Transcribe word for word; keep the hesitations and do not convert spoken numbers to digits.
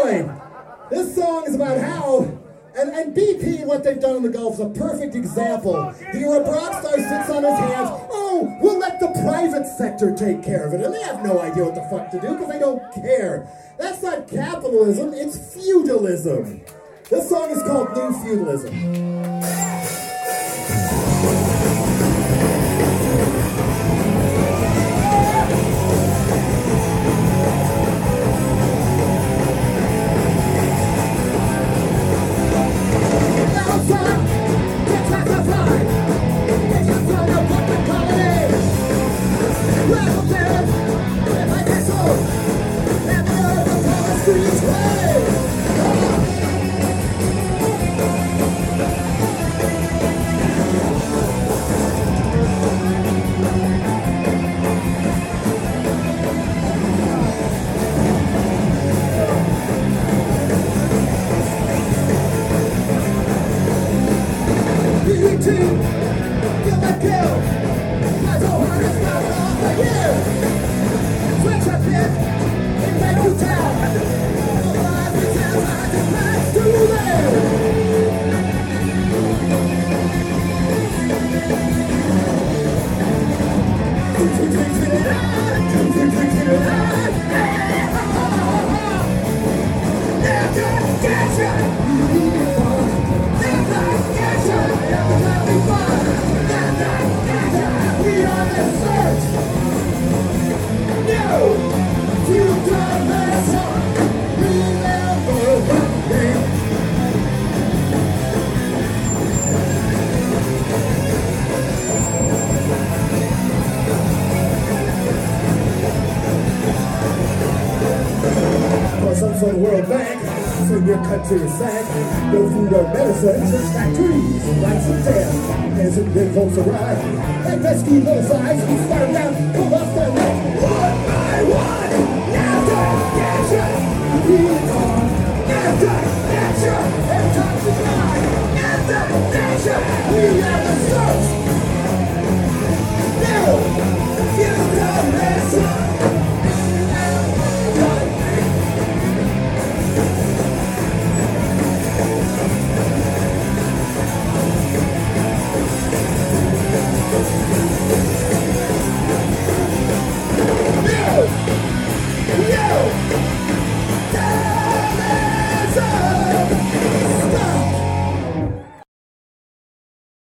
Floyd. This song is about how, and, and B P, what they've done in the Gulf is a perfect example. The Europe rock star sits on his hands. Oh, we'll let the private sector take care of it. And they have no idea what the fuck to do because they don't care. That's not capitalism, it's feudalism. This song is called New Feudalism. For the World Bank, so your country is sank. No food or medicine, just factories, rights and death. As it then folks arrive, and rescue those eyes, we start down, come off their neck. One by one, navigation, we are navigation, and time to die. Navigation, we are the search. New feudalism. We'll be right back.